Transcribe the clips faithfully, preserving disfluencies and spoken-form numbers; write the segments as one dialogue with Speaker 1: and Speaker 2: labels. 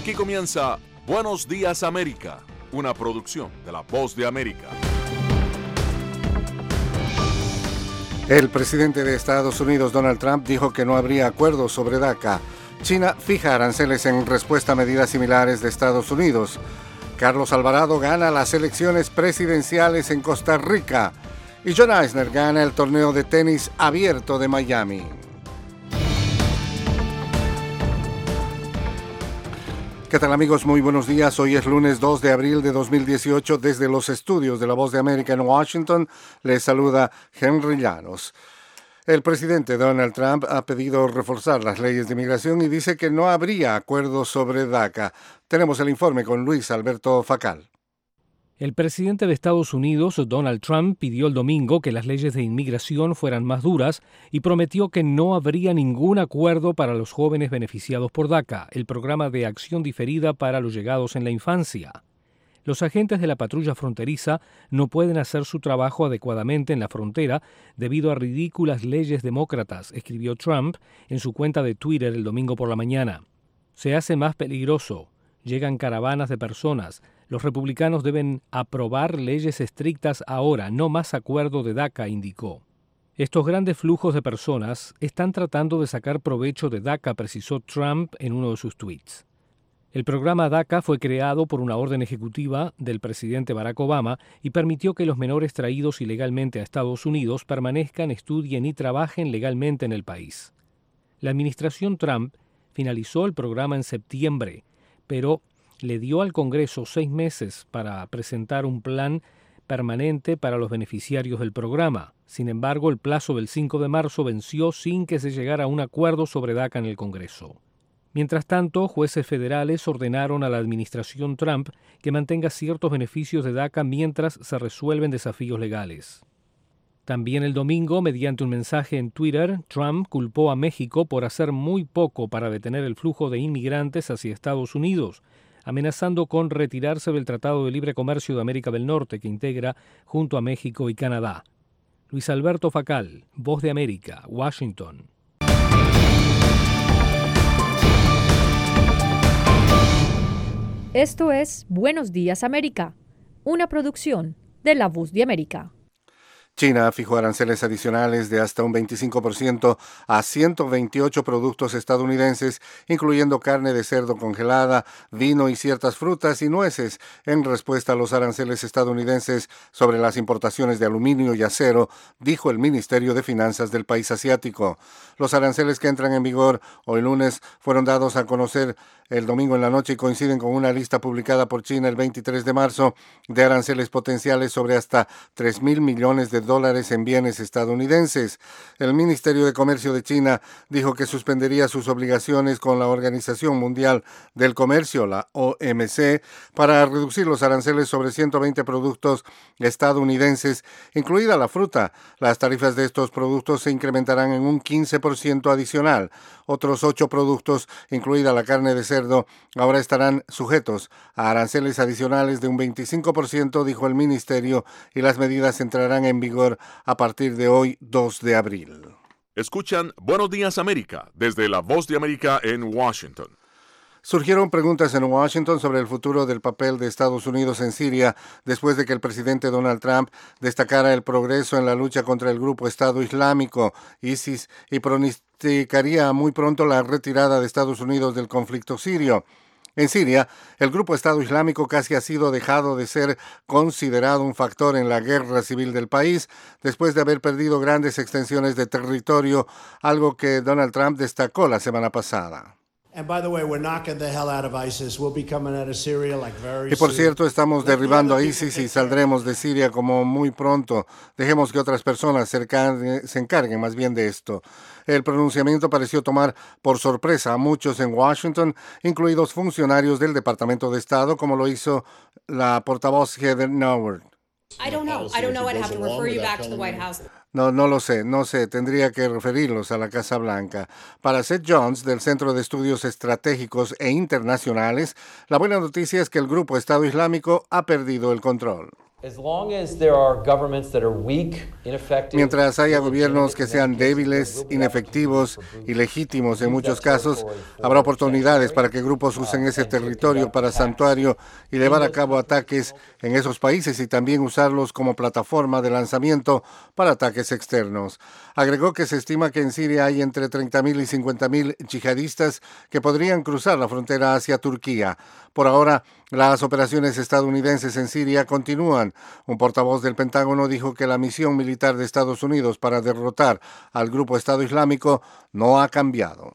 Speaker 1: Aquí comienza Buenos Días América, una producción de La Voz de América.
Speaker 2: El presidente de Estados Unidos, Donald Trump, dijo que no habría acuerdo sobre DACA. China fija aranceles en respuesta a medidas similares de Estados Unidos. Carlos Alvarado gana las elecciones presidenciales en Costa Rica. Y John Isner gana el torneo de tenis abierto de Miami. ¿Qué tal, amigos? Muy buenos días. Hoy es lunes dos de abril de dos mil dieciocho. Desde los estudios de La Voz de América en Washington, les saluda Henry Llanos. El presidente Donald Trump ha pedido reforzar las leyes de inmigración y dice que no habría acuerdo sobre DACA. Tenemos el informe con Luis Alberto Facal.
Speaker 3: El presidente de Estados Unidos, Donald Trump, pidió el domingo que las leyes de inmigración fueran más duras y prometió que no habría ningún acuerdo para los jóvenes beneficiados por DACA, el programa de acción diferida para los llegados en la infancia. Los agentes de la patrulla fronteriza no pueden hacer su trabajo adecuadamente en la frontera debido a ridículas leyes demócratas, escribió Trump en su cuenta de Twitter el domingo por la mañana. Se hace más peligroso. Llegan caravanas de personas. Los republicanos deben aprobar leyes estrictas ahora, no más acuerdo de DACA, indicó. Estos grandes flujos de personas están tratando de sacar provecho de DACA, precisó Trump en uno de sus tweets. El programa DACA fue creado por una orden ejecutiva del presidente Barack Obama y permitió que los menores traídos ilegalmente a Estados Unidos permanezcan, estudien y trabajen legalmente en el país. La administración Trump finalizó el programa en septiembre, pero le dio al Congreso seis meses para presentar un plan permanente para los beneficiarios del programa. Sin embargo, el plazo del cinco de marzo venció sin que se llegara a un acuerdo sobre DACA en el Congreso. Mientras tanto, jueces federales ordenaron a la administración Trump que mantenga ciertos beneficios de DACA mientras se resuelven desafíos legales. También el domingo, mediante un mensaje en Twitter, Trump culpó a México por hacer muy poco para detener el flujo de inmigrantes hacia Estados Unidos, amenazando con retirarse del Tratado de Libre Comercio de América del Norte que integra junto a México y Canadá. Luis Alberto Facal, Voz de América, Washington.
Speaker 4: Esto es Buenos Días América, una producción de La Voz de América.
Speaker 2: China fijó aranceles adicionales de hasta un veinticinco por ciento a ciento veintiocho productos estadounidenses, incluyendo carne de cerdo congelada, vino y ciertas frutas y nueces, en respuesta a los aranceles estadounidenses sobre las importaciones de aluminio y acero, dijo el Ministerio de Finanzas del país asiático. Los aranceles que entran en vigor hoy lunes fueron dados a conocer el domingo en la noche y coinciden con una lista publicada por China el veintitrés de marzo de aranceles potenciales sobre hasta tres mil millones de dólares en bienes estadounidenses. El Ministerio de Comercio de China dijo que suspendería sus obligaciones con la Organización Mundial del Comercio, la O M C, para reducir los aranceles sobre ciento veinte productos estadounidenses, incluida la fruta. Las tarifas de estos productos se incrementarán en un quince por ciento adicional. Otros ocho productos, incluida la carne de cerdo, ahora estarán sujetos a aranceles adicionales de un veinticinco por ciento, dijo el ministerio, y las medidas entrarán en vigor a partir de hoy, dos de abril.
Speaker 1: Escuchan Buenos Días América desde La Voz de América en Washington.
Speaker 2: Surgieron preguntas en Washington sobre el futuro del papel de Estados Unidos en Siria después de que el presidente Donald Trump destacara el progreso en la lucha contra el grupo Estado Islámico, ISIS, y pronosticaría muy pronto la retirada de Estados Unidos del conflicto sirio. En Siria, el grupo Estado Islámico casi ha sido dejado de ser considerado un factor en la guerra civil del país después de haber perdido grandes extensiones de territorio, algo que Donald Trump destacó la semana pasada. Y por cierto, estamos derribando a ISIS y saldremos de Siria como muy pronto. Dejemos que otras personas se encarguen, se encarguen más bien de esto. El pronunciamiento pareció tomar por sorpresa a muchos en Washington, incluidos funcionarios del Departamento de Estado, como lo hizo la portavoz Heather Nauert.
Speaker 5: I don't know. I don't know. I'd have to refer you back to the White House.
Speaker 2: No, no lo sé, no sé, tendría que referirlos a la Casa Blanca. Para Seth Jones, del Centro de Estudios Estratégicos e Internacionales, la buena noticia es que el grupo Estado Islámico ha perdido el control. Mientras haya gobiernos que sean débiles, inefectivos, ilegítimos en muchos casos, habrá oportunidades para que grupos usen ese territorio para santuario y llevar a cabo ataques en esos países y también usarlos como plataforma de lanzamiento para ataques externos. Agregó que se estima que en Siria hay entre treinta mil y cincuenta mil yihadistas que podrían cruzar la frontera hacia Turquía. Por ahora, las operaciones estadounidenses en Siria continúan. Un portavoz del Pentágono dijo que la misión militar de Estados Unidos para derrotar al grupo Estado Islámico no ha cambiado.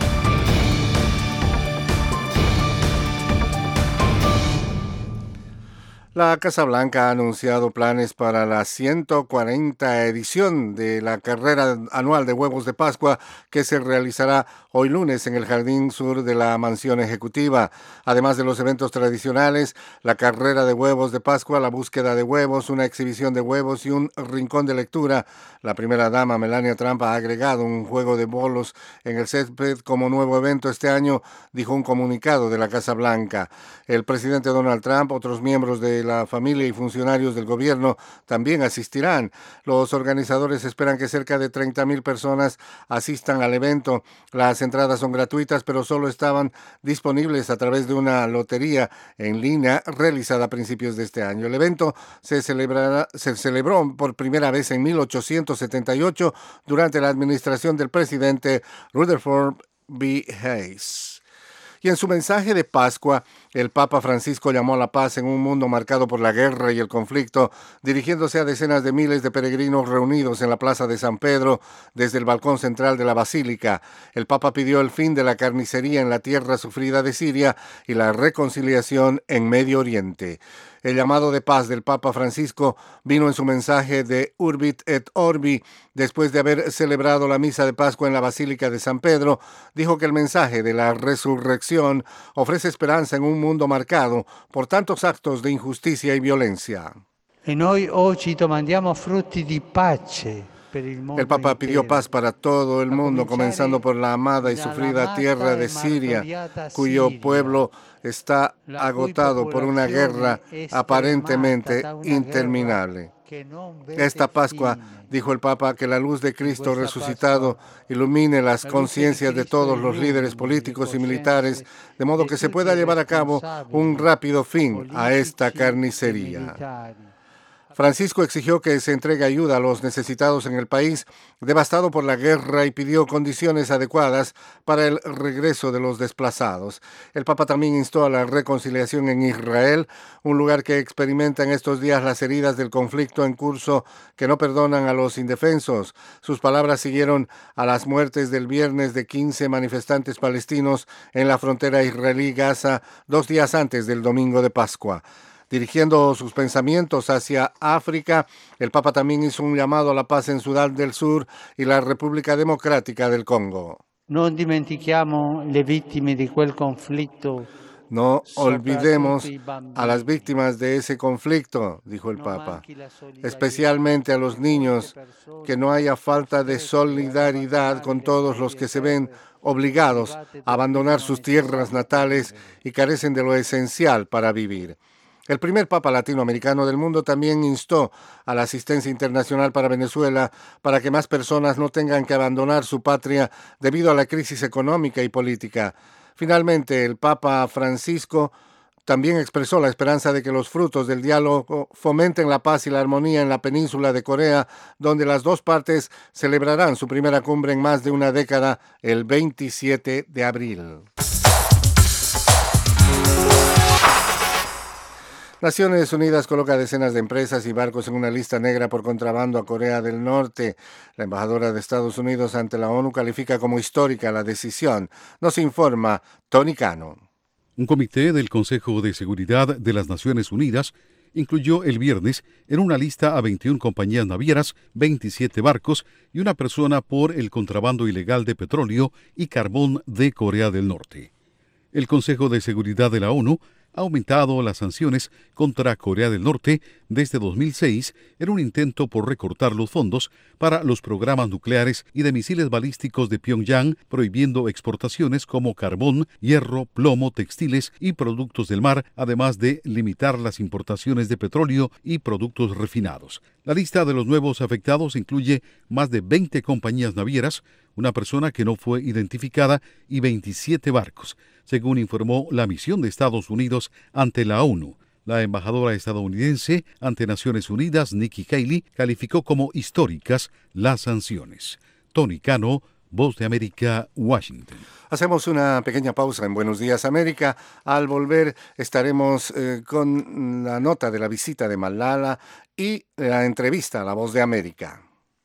Speaker 2: La Casa Blanca ha anunciado planes para la ciento cuarenta edición de la carrera anual de huevos de Pascua que se realizará hoy lunes en el jardín sur de la mansión ejecutiva. Además de los eventos tradicionales, la carrera de huevos de Pascua, la búsqueda de huevos, una exhibición de huevos y un rincón de lectura. La primera dama, Melania Trump, ha agregado un juego de bolos en el césped como nuevo evento este año, dijo un comunicado de la Casa Blanca. El presidente Donald Trump, otros miembros de la familia y funcionarios del gobierno también asistirán. Los organizadores esperan que cerca de treinta mil personas asistan al evento. Las entradas son gratuitas, pero solo estaban disponibles a través de una lotería en línea realizada a principios de este año. El evento se celebrará, se celebró por primera vez en mil ochocientos setenta y ocho durante la administración del presidente Rutherford B. Hayes. Y en su mensaje de Pascua, el Papa Francisco llamó a la paz en un mundo marcado por la guerra y el conflicto, dirigiéndose a decenas de miles de peregrinos reunidos en la Plaza de San Pedro desde el balcón central de la Basílica. El Papa pidió el fin de la carnicería en la tierra sufrida de Siria y la reconciliación en Medio Oriente. El llamado de paz del Papa Francisco vino en su mensaje de Urbit et Orbi. Después de haber celebrado la misa de Pascua en la Basílica de San Pedro, dijo que el mensaje de la resurrección ofrece esperanza en un mundo marcado por tantos actos de injusticia y violencia.
Speaker 6: E noi oggi domandiamo frutti di pace.
Speaker 2: El Papa pidió paz para todo el mundo, comenzando por la amada y sufrida tierra de Siria, cuyo pueblo está agotado por una guerra aparentemente interminable. Esta Pascua, dijo el Papa, que la luz de Cristo resucitado ilumine las conciencias de todos los líderes políticos y militares, de modo que se pueda llevar a cabo un rápido fin a esta carnicería. Francisco exigió que se entregue ayuda a los necesitados en el país devastado por la guerra y pidió condiciones adecuadas para el regreso de los desplazados. El Papa también instó a la reconciliación en Israel, un lugar que experimenta en estos días las heridas del conflicto en curso que no perdonan a los indefensos. Sus palabras siguieron a las muertes del viernes de quince manifestantes palestinos en la frontera israelí-Gaza dos días antes del domingo de Pascua. Dirigiendo sus pensamientos hacia África, el Papa también hizo un llamado a la paz en Sudán del Sur y la República Democrática del Congo.
Speaker 6: Non dimentichiamo le vittime di quel conflitto.
Speaker 2: No olvidemos a las víctimas de ese conflicto, dijo el Papa, especialmente a los niños, que no haya falta de solidaridad con todos los que se ven obligados a abandonar sus tierras natales y carecen de lo esencial para vivir. El primer Papa latinoamericano del mundo también instó a la asistencia internacional para Venezuela para que más personas no tengan que abandonar su patria debido a la crisis económica y política. Finalmente, el Papa Francisco también expresó la esperanza de que los frutos del diálogo fomenten la paz y la armonía en la península de Corea, donde las dos partes celebrarán su primera cumbre en más de una década el veintisiete de abril. Naciones Unidas coloca decenas de empresas y barcos en una lista negra por contrabando a Corea del Norte. La embajadora de Estados Unidos ante la ONU califica como histórica la decisión. Nos informa Tony Cano.
Speaker 7: Un comité del Consejo de Seguridad de las Naciones Unidas incluyó el viernes en una lista a veintiuna compañías navieras, veintisiete barcos y una persona por el contrabando ilegal de petróleo y carbón de Corea del Norte. El Consejo de Seguridad de la ONU ha aumentado las sanciones contra Corea del Norte desde dos mil seis en un intento por recortar los fondos para los programas nucleares y de misiles balísticos de Pyongyang, prohibiendo exportaciones como carbón, hierro, plomo, textiles y productos del mar, además de limitar las importaciones de petróleo y productos refinados. La lista de los nuevos afectados incluye más de veinte compañías navieras, una persona que no fue identificada y veintisiete barcos, según informó la misión de Estados Unidos ante la ONU. La embajadora estadounidense ante Naciones Unidas, Nikki Haley, calificó como históricas las sanciones. Tony Cano, Voz de América, Washington.
Speaker 2: Hacemos una pequeña pausa en Buenos Días América. Al volver estaremos eh, con la nota de la visita de Malala y la entrevista a La Voz de América.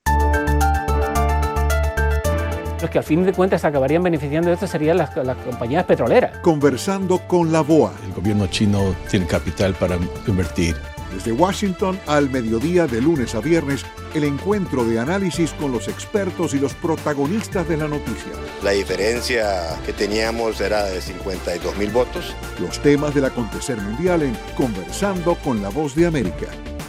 Speaker 8: Los que al fin de cuentas acabarían beneficiando de esto serían las, las compañías petroleras.
Speaker 9: Conversando con la B O A.
Speaker 10: El gobierno chino tiene capital para invertir.
Speaker 9: Desde Washington al mediodía de lunes a viernes, el encuentro de análisis con los expertos y los protagonistas de la noticia.
Speaker 11: La diferencia que teníamos era de cincuenta y dos mil votos.
Speaker 9: Los temas del acontecer mundial en Conversando con la Voz de América.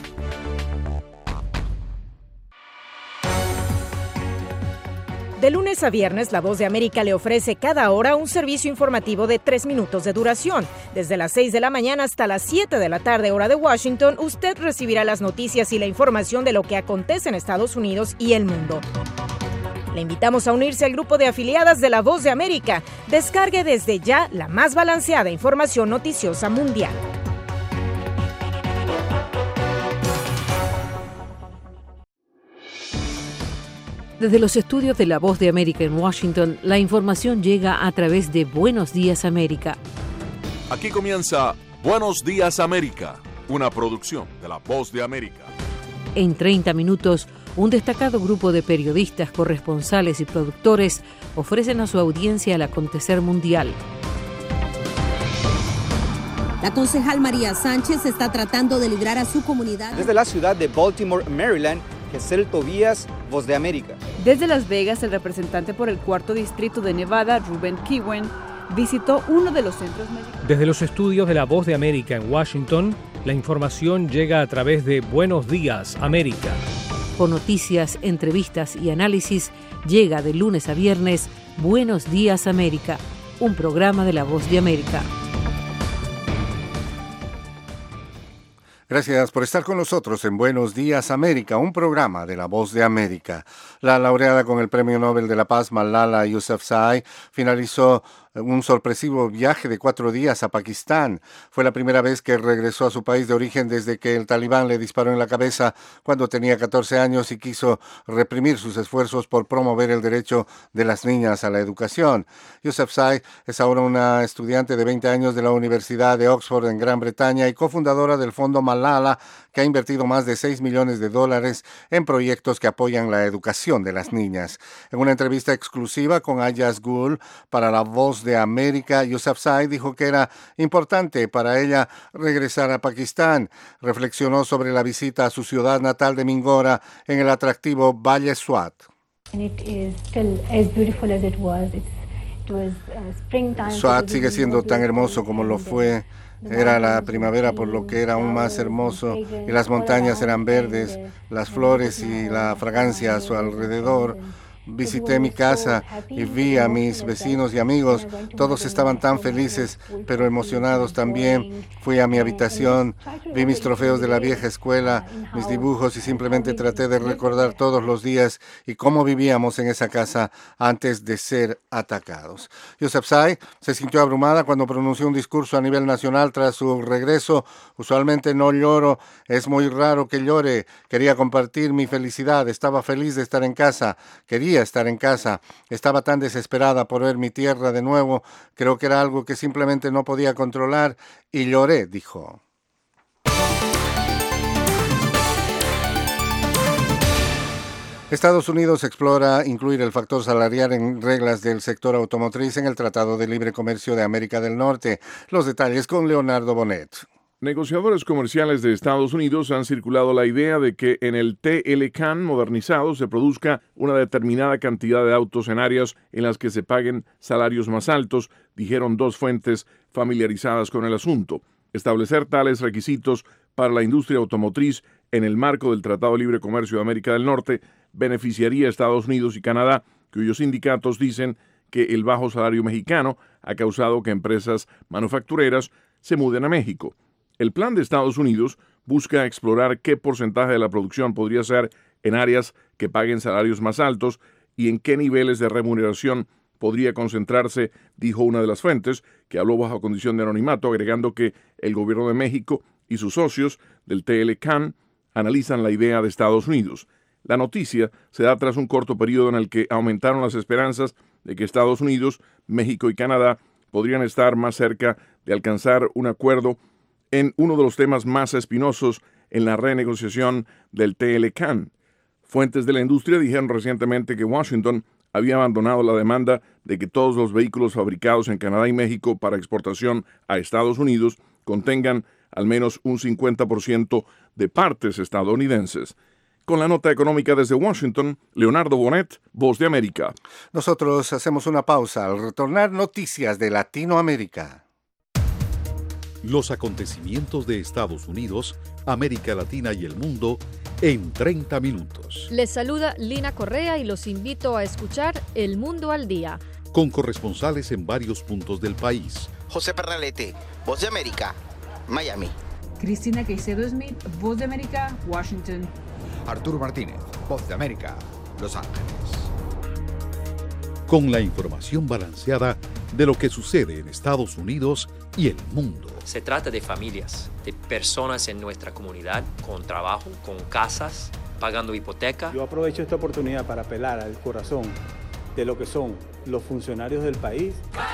Speaker 12: De lunes a viernes, La Voz de América le ofrece cada hora un servicio informativo de tres minutos de duración. Desde las seis de la mañana hasta las siete de la tarde, hora de Washington, usted recibirá las noticias y la información de lo que acontece en Estados Unidos y el mundo. Le invitamos a unirse al grupo de afiliadas de La Voz de América. Descargue desde ya la más balanceada información noticiosa mundial.
Speaker 13: Desde los estudios de La Voz de América en Washington, la información llega a través de Buenos Días América.
Speaker 1: Aquí comienza Buenos Días América, una producción de La Voz de América.
Speaker 13: En treinta minutos, un destacado grupo de periodistas, corresponsales y productores ofrecen a su audiencia el acontecer mundial.
Speaker 14: La concejal María Sánchez está tratando de librar a su comunidad.
Speaker 15: Desde la ciudad de Baltimore, Maryland, Gesell Tobías, Voz de América.
Speaker 16: Desde Las Vegas, el representante por el cuarto distrito de Nevada, Ruben Kiwen, visitó uno de los centros médicos.
Speaker 3: Desde los estudios de La Voz de América en Washington, la información llega a través de Buenos Días América.
Speaker 13: Con noticias, entrevistas y análisis, llega de lunes a viernes Buenos Días América, un programa de La Voz de América.
Speaker 2: Gracias por estar con nosotros en Buenos Días América, un programa de La Voz de América. La laureada con el Premio Nobel de la Paz, Malala Yousafzai, finalizó un sorpresivo viaje de cuatro días a Pakistán. Fue la primera vez que regresó a su país de origen desde que el talibán le disparó en la cabeza cuando tenía catorce años y quiso reprimir sus esfuerzos por promover el derecho de las niñas a la educación. Yousafzai es ahora una estudiante de veinte años de la Universidad de Oxford en Gran Bretaña y cofundadora del Fondo Malala, que ha invertido más de seis millones de dólares en proyectos que apoyan la educación de las niñas. En una entrevista exclusiva con Ayaz Gul para La Voz de América, Yousafzai dijo que era importante para ella regresar a Pakistán. Reflexionó sobre la visita a su ciudad natal de Mingora en el atractivo Valle Swat. Swat sigue siendo tan hermoso como lo fue. Era la primavera, por lo que era aún más hermoso, y las montañas eran verdes, las flores y la fragancia a su alrededor. Visité mi casa y vi a mis vecinos y amigos. Todos estaban tan felices, pero emocionados también. Fui a mi habitación, vi mis trofeos de la vieja escuela, mis dibujos y simplemente traté de recordar todos los días y cómo vivíamos en esa casa antes de ser atacados. Yousafzai se sintió abrumada cuando pronunció un discurso a nivel nacional tras su regreso. Usualmente no lloro, es muy raro que llore. Quería compartir mi felicidad, estaba feliz de estar en casa, quería estar en casa. Estaba tan desesperada por ver mi tierra de nuevo. Creo que era algo que simplemente no podía controlar y lloré, dijo. Estados Unidos explora incluir el factor salarial en reglas del sector automotriz en el Tratado de Libre Comercio de América del Norte. Los detalles con Leonardo Bonet.
Speaker 1: Negociadores comerciales de Estados Unidos han circulado la idea de que en el T L C A N modernizado se produzca una determinada cantidad de autos en áreas en las que se paguen salarios más altos, dijeron dos fuentes familiarizadas con el asunto. Establecer tales requisitos para la industria automotriz en el marco del Tratado de Libre Comercio de América del Norte beneficiaría a Estados Unidos y Canadá, cuyos sindicatos dicen que el bajo salario mexicano ha causado que empresas manufactureras se muden a México. El plan de Estados Unidos busca explorar qué porcentaje de la producción podría ser en áreas que paguen salarios más altos y en qué niveles de remuneración podría concentrarse, dijo una de las fuentes, que habló bajo condición de anonimato, agregando que el gobierno de México y sus socios del T L C A N analizan la idea de Estados Unidos. La noticia se da tras un corto periodo en el que aumentaron las esperanzas de que Estados Unidos, México y Canadá podrían estar más cerca de alcanzar un acuerdo en uno de los temas más espinosos en la renegociación del T L C A N. Fuentes de la industria dijeron recientemente que Washington había abandonado la demanda de que todos los vehículos fabricados en Canadá y México para exportación a Estados Unidos contengan al menos un cincuenta por ciento de partes estadounidenses. Con la nota económica desde Washington, Leonardo Bonet, Voz de América.
Speaker 2: Nosotros hacemos una pausa. Al retornar, noticias de Latinoamérica.
Speaker 7: Los acontecimientos de Estados Unidos, América Latina y el mundo en treinta minutos.
Speaker 4: Les saluda Lina Correa y los invito a escuchar El Mundo al Día.
Speaker 7: Con corresponsales en varios puntos del país.
Speaker 17: José Pernalete, Voz de América, Miami.
Speaker 16: Cristina Caicedo Smith, Voz de América, Washington.
Speaker 18: Arturo Martínez, Voz de América, Los Ángeles.
Speaker 7: Con la información balanceada de lo que sucede en Estados Unidos y el mundo.
Speaker 19: Se trata de familias, de personas en nuestra comunidad, con trabajo, con casas, pagando hipoteca.
Speaker 20: Yo aprovecho esta oportunidad para apelar al corazón de lo que son los funcionarios del país.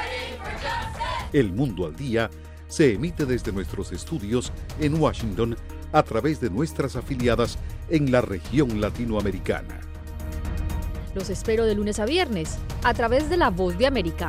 Speaker 7: El Mundo al Día se emite desde nuestros estudios en Washington a través de nuestras afiliadas en la región latinoamericana.
Speaker 4: Los espero de lunes a viernes a través de La Voz de América.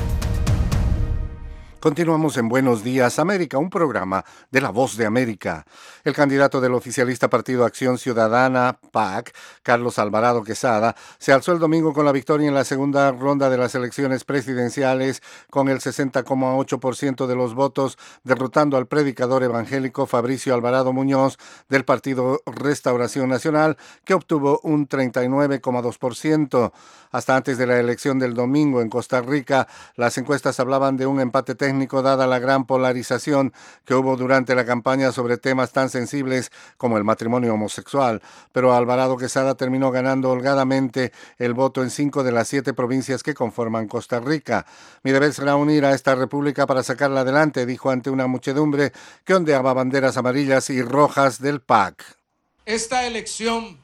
Speaker 2: Continuamos en Buenos Días América, un programa de La Voz de América. El candidato del oficialista Partido Acción Ciudadana, P A C, Carlos Alvarado Quesada, se alzó el domingo con la victoria en la segunda ronda de las elecciones presidenciales con el sesenta coma ocho por ciento de los votos, derrotando al predicador evangélico Fabricio Alvarado Muñoz del Partido Restauración Nacional, que obtuvo un treinta y nueve coma dos por ciento. Hasta antes de la elección del domingo en Costa Rica, las encuestas hablaban de un empate técnico dada la gran polarización que hubo durante la campaña sobre temas tan sensibles como el matrimonio homosexual. Pero Alvarado Quesada terminó ganando holgadamente el voto en cinco de las siete provincias que conforman Costa Rica. Mi deber será unir a esta república para sacarla adelante, dijo ante una muchedumbre que ondeaba banderas amarillas y rojas del P A C.
Speaker 21: Esta elección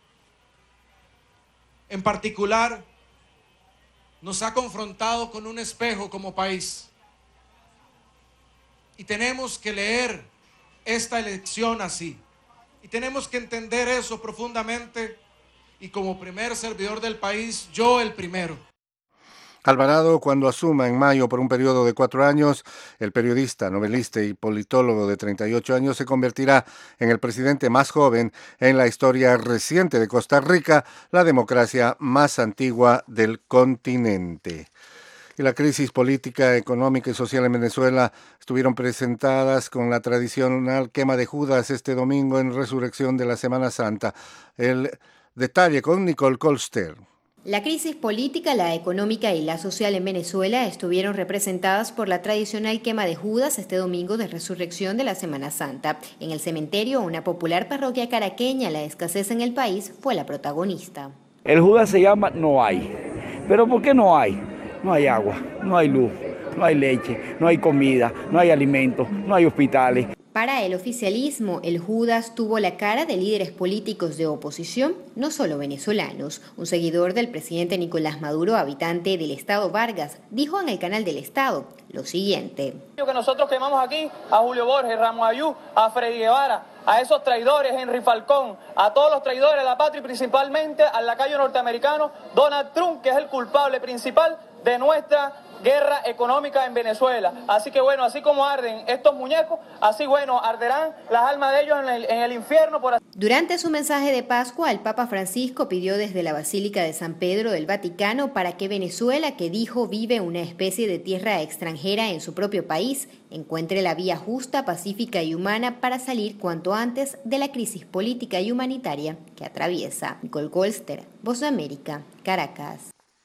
Speaker 21: en particular nos ha confrontado con un espejo como país. Y tenemos que leer esta elección así. Y tenemos que entender eso profundamente. Y como primer servidor del país, yo el primero.
Speaker 2: Alvarado, cuando asuma en mayo por un periodo de cuatro años, el periodista, novelista y politólogo de treinta y ocho años se convertirá en el presidente más joven en la historia reciente de Costa Rica, la democracia más antigua del continente. Y la crisis política, económica y social en Venezuela estuvieron presentadas con la tradicional quema de Judas este domingo en resurrección de la Semana Santa. El detalle con Nicole Colster.
Speaker 22: La crisis política, la económica y la social en Venezuela estuvieron representadas por la tradicional quema de Judas este domingo de resurrección de la Semana Santa. En el cementerio, una popular parroquia caraqueña, la escasez en el país fue la protagonista.
Speaker 23: El Judas se llama no hay. ¿Pero por qué no hay? No hay agua, no hay luz, no hay leche, no hay comida, no hay alimentos, no hay hospitales.
Speaker 22: Para el oficialismo, el Judas tuvo la cara de líderes políticos de oposición, no solo venezolanos. Un seguidor del presidente Nicolás Maduro, habitante del estado Vargas, dijo en el canal del Estado lo siguiente.
Speaker 24: Que nosotros quemamos aquí a Julio Borges, Ramos Ayú, a Freddy Guevara, a esos traidores, Henry Falcón, a todos los traidores de la patria y principalmente al lacayo norteamericano Donald Trump, que es el culpable principal de nuestra guerra económica en Venezuela. Así que bueno, así como arden estos muñecos, así bueno, arderán las almas de ellos en el, en el infierno. Por...
Speaker 22: Durante su mensaje de Pascua, el Papa Francisco pidió desde la Basílica de San Pedro del Vaticano para que Venezuela, que dijo vive una especie de tierra extranjera en su propio país, encuentre la vía justa, pacífica y humana para salir cuanto antes de la crisis política y humanitaria que atraviesa. Nicole Golster, Voz de América, Caracas.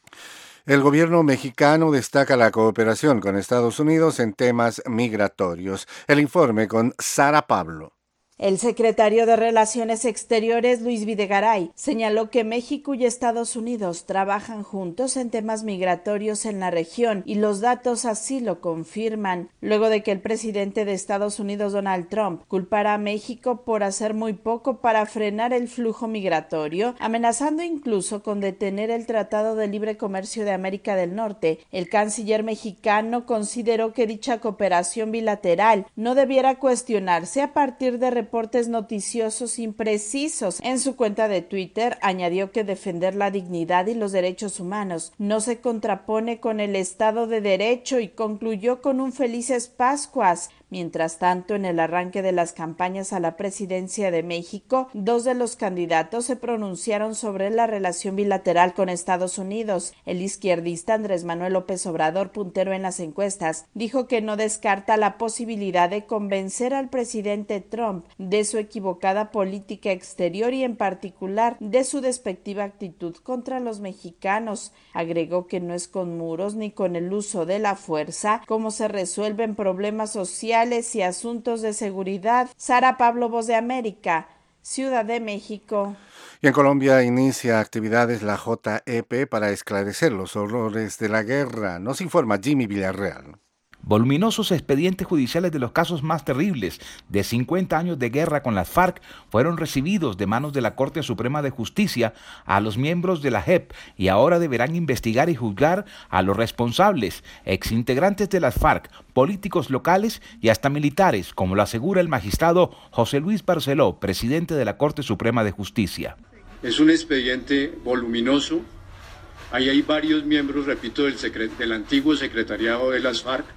Speaker 2: El gobierno mexicano destaca la cooperación con Estados Unidos en temas migratorios. El informe con Sara Pablo.
Speaker 5: El secretario de Relaciones Exteriores, Luis Videgaray, señaló que México y Estados Unidos trabajan juntos en temas migratorios en la región y los datos así lo confirman, luego de que el presidente de Estados Unidos, Donald Trump, culpara a México por hacer muy poco para frenar el flujo migratorio, amenazando incluso con detener el Tratado de Libre Comercio de América del Norte. El canciller mexicano consideró que dicha cooperación bilateral no debiera cuestionarse a partir de reportes noticiosos imprecisos. En su cuenta de Twitter añadió que defender la dignidad y los derechos humanos no se contrapone con el Estado de Derecho y concluyó con un felices Pascuas. Mientras tanto, en el arranque de las campañas a la presidencia de México, dos de los candidatos se pronunciaron sobre la relación bilateral con Estados Unidos. El izquierdista Andrés Manuel López Obrador, puntero en las encuestas, dijo que no descarta la posibilidad de convencer al presidente Trump de su equivocada política exterior y en particular de su despectiva actitud contra los mexicanos. Agregó que no es con muros ni con el uso de la fuerza como se resuelven problemas sociales y asuntos de seguridad. Sara Pablo, Voz de América, Ciudad de México.
Speaker 2: Y en Colombia inicia actividades la J E P para esclarecer los horrores de la guerra. Nos informa Jimmy Villarreal.
Speaker 6: Voluminosos expedientes judiciales de los casos más terribles de cincuenta años de guerra con las FARC fueron recibidos de manos de la Corte Suprema de Justicia a los miembros de la J E P y ahora deberán investigar y juzgar a los responsables, exintegrantes de las FARC, políticos locales y hasta militares, como lo asegura el magistrado José Luis Barceló, presidente de la Corte Suprema de Justicia.
Speaker 8: Es un expediente voluminoso. Ahí hay varios miembros, repito, del, secret- del antiguo secretariado de las FARC,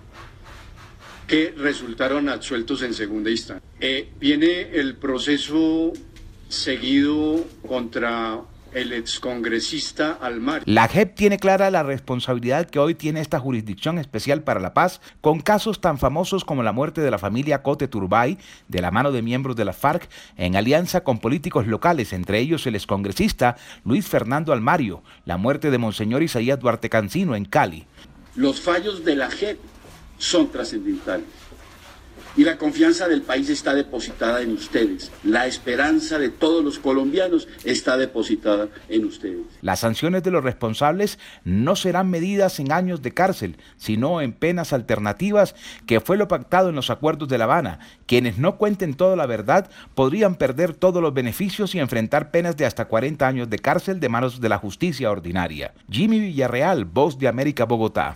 Speaker 8: que resultaron absueltos en segunda instancia. Eh, viene el proceso seguido contra el excongresista Almar.
Speaker 6: La J E P tiene clara la responsabilidad que hoy tiene esta Jurisdicción Especial para la Paz con casos tan famosos como la muerte de la familia Cote Turbay de la mano de miembros de la FARC en alianza con políticos locales, entre ellos el excongresista Luis Fernando Almario, la muerte de Monseñor Isaías Duarte Cancino en Cali.
Speaker 8: Los fallos de la J E P son trascendentales y la confianza del país está depositada en ustedes. La esperanza de todos los colombianos está depositada en ustedes.
Speaker 6: Las sanciones de los responsables no serán medidas en años de cárcel, sino en penas alternativas, que fue lo pactado en los acuerdos de La Habana. Quienes no cuenten toda la verdad podrían perder todos los beneficios y enfrentar penas de hasta cuarenta años de cárcel de manos de la justicia ordinaria. Jimmy Villarreal, Voz de América, Bogotá.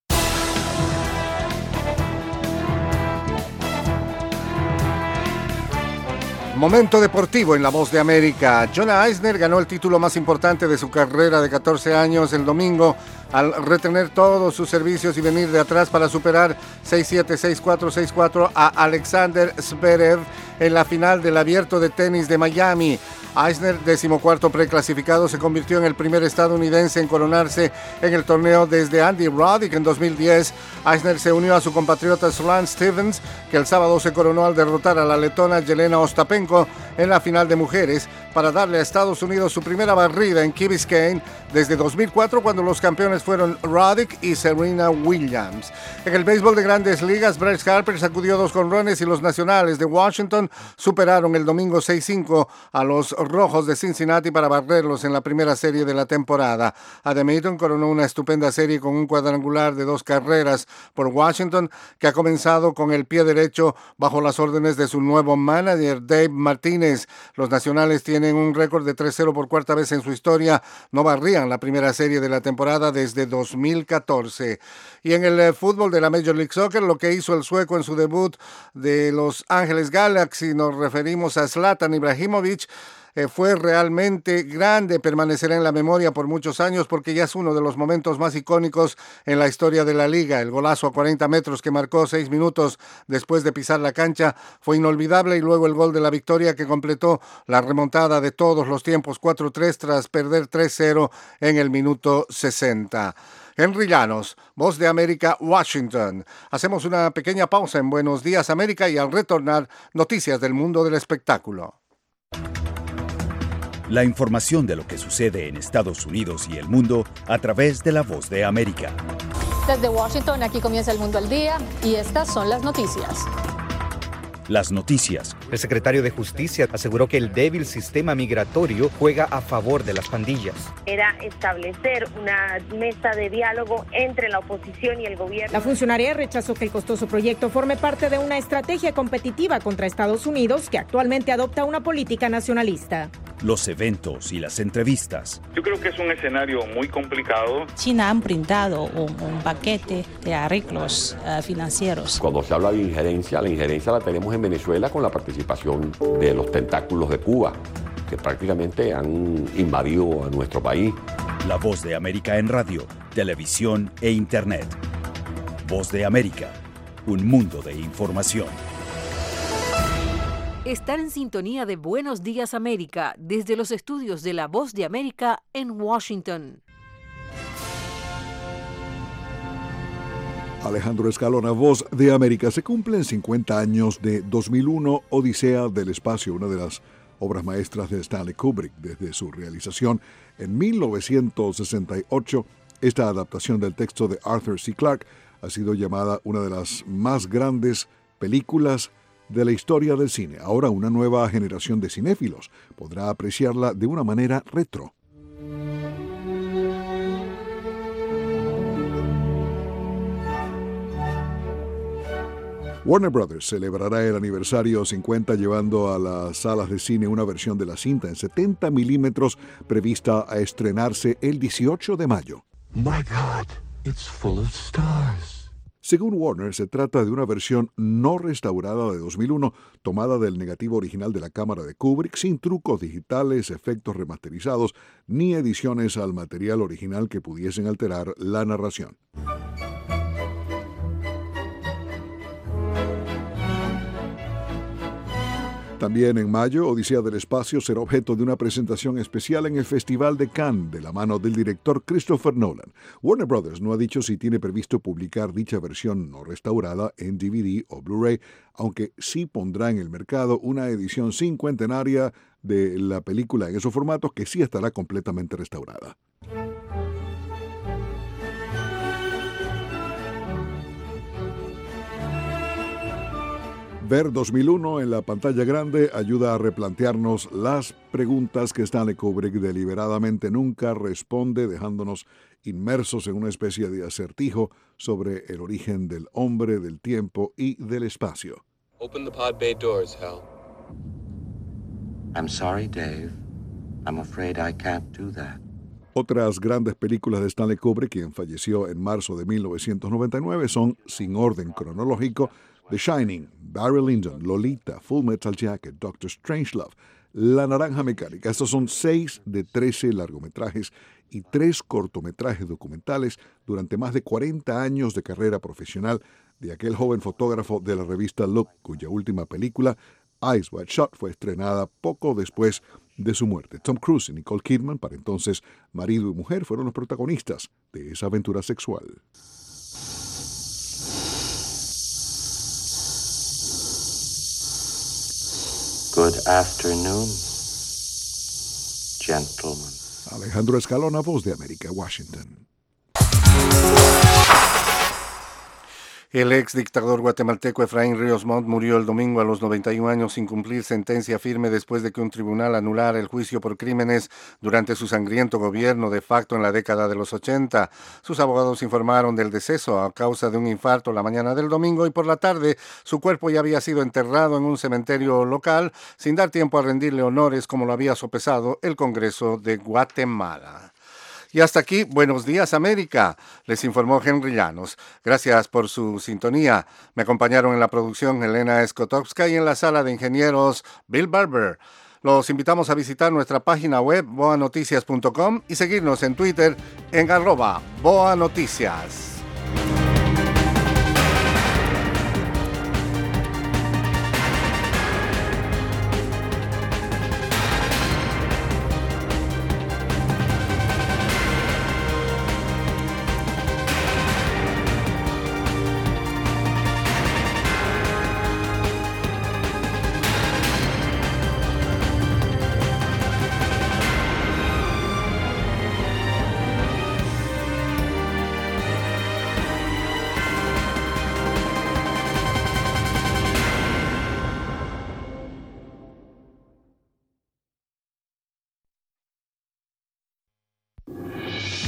Speaker 2: Momento deportivo en La Voz de América. Jonna Eisner ganó el título más importante de su carrera de catorce años el domingo al retener todos sus servicios y venir de atrás para superar seis siete, seis cuatro, seis cuatro a Alexander Zverev en la final del Abierto de Tenis de Miami. Eisner, decimocuarto preclasificado, se convirtió en el primer estadounidense en coronarse en el torneo desde Andy Roddick en dos mil diez. Eisner se unió a su compatriota Sloane Stephens, que el sábado se coronó al derrotar a la letona Jelena Ostapenko en la final de mujeres para darle a Estados Unidos su primera barrida en Key Biscayne desde dos mil cuatro, cuando los campeones fueron Roddick y Serena Williams. En el béisbol de Grandes Ligas, Bryce Harper sacudió dos jonrones y los Nacionales de Washington superaron el domingo seis cinco a los Rojos de Cincinnati para barrerlos en la primera serie de la temporada. Adam Eaton coronó una estupenda serie con un cuadrangular de dos carreras por Washington, que ha comenzado con el pie derecho bajo las órdenes de su nuevo manager, Dave Martínez. Los Nacionales tienen un récord de tres cero por cuarta vez en su historia. No barrían la primera serie de la temporada desde dos mil catorce. Y en el eh, fútbol de la Major League Soccer, lo que hizo el sueco en su debut de Los Ángeles Galaxy, nos referimos a Zlatan Ibrahimovic. eh, fue realmente grande, permanecerá en la memoria por muchos años porque ya es uno de los momentos más icónicos en la historia de la liga. El golazo a cuarenta metros que marcó seis minutos después de pisar la cancha fue inolvidable, y luego el gol de la victoria que completó la remontada de todos los tiempos, cuatro tres tras perder tres cero en el minuto sesenta. Henry Llanos, Voz de América, Washington. Hacemos una pequeña pausa en Buenos Días América y al retornar, noticias del mundo del espectáculo.
Speaker 9: La información de lo que sucede en Estados Unidos y el mundo a través de la Voz de América.
Speaker 10: Desde Washington, aquí comienza El Mundo al Día y estas son las noticias.
Speaker 9: Las noticias.
Speaker 11: El secretario de Justicia aseguró que el débil sistema migratorio juega a favor de las pandillas.
Speaker 12: Era establecer una mesa de diálogo entre la oposición y el gobierno.
Speaker 25: La funcionaria rechazó que el costoso proyecto forme parte de una estrategia competitiva contra Estados Unidos, que actualmente adopta una política nacionalista.
Speaker 9: Los eventos y las entrevistas.
Speaker 26: Yo creo que es un escenario muy complicado.
Speaker 27: China han brindado un, un paquete de arreglos uh, financieros.
Speaker 28: Cuando se habla de injerencia, la injerencia la tenemos en Venezuela con la participación de los tentáculos de Cuba, que prácticamente han invadido a nuestro país.
Speaker 9: La Voz de América en radio, televisión e internet. Voz de América, un mundo de información.
Speaker 13: Están en sintonía de Buenos Días América desde los estudios de La Voz de América en Washington.
Speaker 29: Alejandro Escalona, Voz de América. Se cumplen cincuenta años de dos mil uno, Odisea del Espacio, una de las obras maestras de Stanley Kubrick. Desde su realización en mil novecientos sesenta y ocho, esta adaptación del texto de Arthur C. Clarke ha sido llamada una de las más grandes películas de la historia del cine. Ahora una nueva generación de cinéfilos podrá apreciarla de una manera retro. Warner Brothers celebrará el aniversario cincuenta llevando a las salas de cine una versión de la cinta en setenta milímetros prevista a estrenarse el dieciocho de mayo.
Speaker 30: My God, it's full of stars.
Speaker 29: Según Warner, se trata de una versión no restaurada de dos mil uno, tomada del negativo original de la cámara de Kubrick, sin trucos digitales, efectos remasterizados, ni ediciones al material original que pudiesen alterar la narración. También en mayo, Odisea del Espacio será objeto de una presentación especial en el Festival de Cannes, de la mano del director Christopher Nolan. Warner Brothers no ha dicho si tiene previsto publicar dicha versión no restaurada en D V D o Blu-ray, aunque sí pondrá en el mercado una edición cincuentenaria de la película en esos formatos que sí estará completamente restaurada. Ver dos mil uno en la pantalla grande ayuda a replantearnos las preguntas que Stanley Kubrick deliberadamente nunca responde, dejándonos inmersos en una especie de acertijo sobre el origen del hombre, del tiempo y del espacio.
Speaker 31: Open the pod bay doors, Hal.
Speaker 32: I'm sorry, Dave. I'm afraid I can't do that.
Speaker 29: Otras grandes películas de Stanley Kubrick, quien falleció en marzo de mil novecientos noventa y nueve, son, sin orden cronológico, The Shining, Barry Lyndon, Lolita, Full Metal Jacket, Doctor Strangelove, La Naranja Mecánica. Estos son seis de trece largometrajes y tres cortometrajes documentales durante más de cuarenta años de carrera profesional de aquel joven fotógrafo de la revista Look, cuya última película, Eyes Wide Shut, fue estrenada poco después de su muerte. Tom Cruise y Nicole Kidman, para entonces marido y mujer, fueron los protagonistas de esa aventura sexual.
Speaker 32: Good afternoon, gentlemen.
Speaker 29: Alejandro Escalona, Voz de América, Washington.
Speaker 2: El ex dictador guatemalteco Efraín Ríos Montt murió el domingo a los noventa y un años sin cumplir sentencia firme después de que un tribunal anulara el juicio por crímenes durante su sangriento gobierno de facto en la década de los ochenta. Sus abogados informaron del deceso a causa de un infarto la mañana del domingo y por la tarde su cuerpo ya había sido enterrado en un cementerio local sin dar tiempo a rendirle honores como lo había sopesado el Congreso de Guatemala. Y hasta aquí, Buenos Días América, les informó Henry Llanos. Gracias por su sintonía. Me acompañaron en la producción Elena Skotowska y en la sala de ingenieros Bill Barber. Los invitamos a visitar nuestra página web boa noticias punto com y seguirnos en Twitter en arroba boanoticias.